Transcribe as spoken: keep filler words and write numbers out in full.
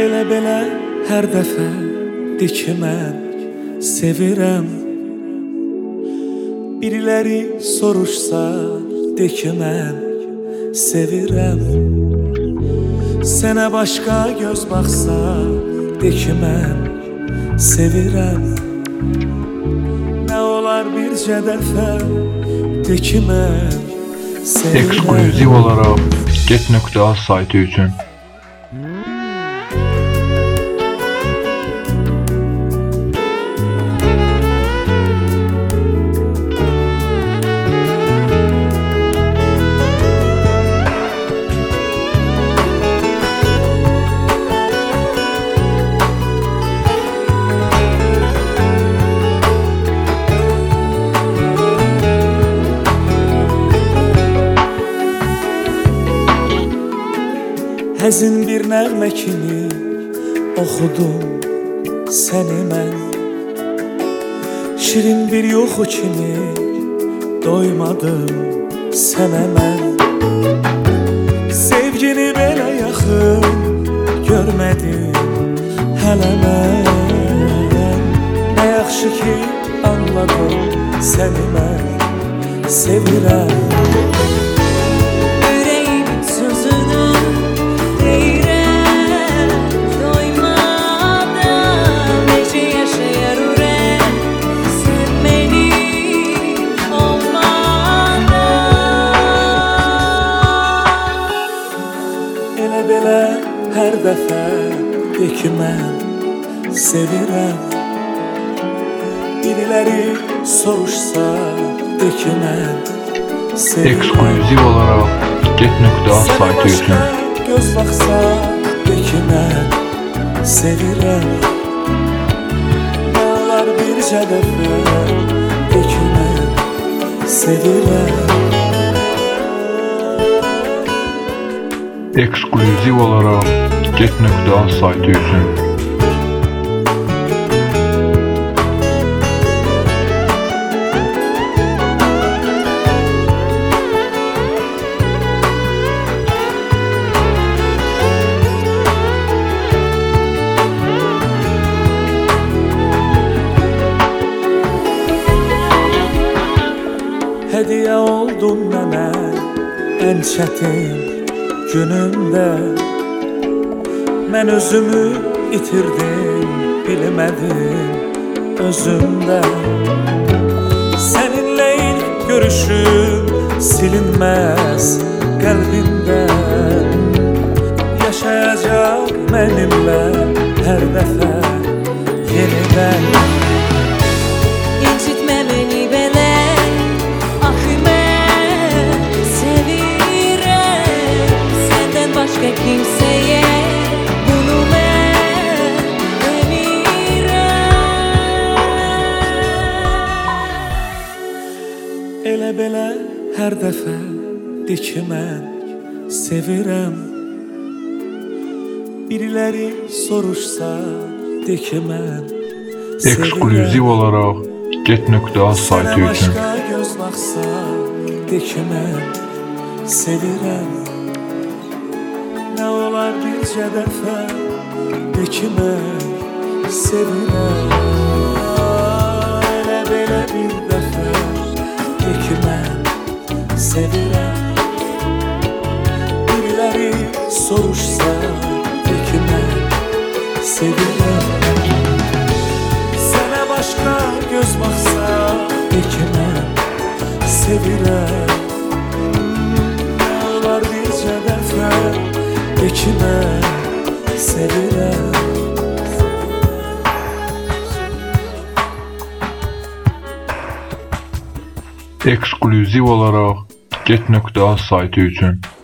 Elə belə hər dəfə de ki mən sevirəm. Biriləri soruşsa de ki mən sevirəm. Sənə başqa göz baxsa de ki mən sevirəm. Nə olar bircə dəfə de ki mən sevirəm. Ekskluziv olaraq get nöqtə az saytı üçün Həzin bir nəğmə kimi oxudum səni mən. Şirin bir yuxu kimi doymadım sənə mən. Sevgini belə yaxın görmədim hələ mən. Nə yaxşı ki anladım səni mən sevirəm. Hər dəfə de ki mən sevirəm. Biriləri soruşsa de ki mən sevirəm. Ekskluziv olaraq get nöqtə az saytı üçün Sənə başqa göz baxsa de ki mən sevirəm. Nə olar bircə dəfə de ki mən sevirəm. Ekskluziv olaraq get nöqtə az saytı üçün Hediyə oldun mənə ən çətin günümdə. Mən özümü itirdim, bilmədim özümdə. Səninlə ilk görüşüm silinməz qəlbimdə. Yaşayacaq mənimlə hər dəfə yenidən. İncitmə məni belə, axı mən sevirəm. Səndən başqa kimsəyə bunu mən demirəm. Elə belə hər dəfə de ki mən sevirəm. Biriləri soruşsa de ki mən sevirəm. Ekskluziv olaraq get nöqtə az saytı Sənə üçün başqa göz baxsa de ki mən sevirəm. Nə olar bircə dəfə de ki mən sevirəm. Elə belə bir dəfə de ki mən sevirəm. Biriləri soruşsa de ki mən sevirəm. Sənə başqa göz baxsa de ki mən sevirəm. Nə olar bircə dəfə de ki mən sevirəm. Ekskluziv olaraq get nöqtə az saytı üçün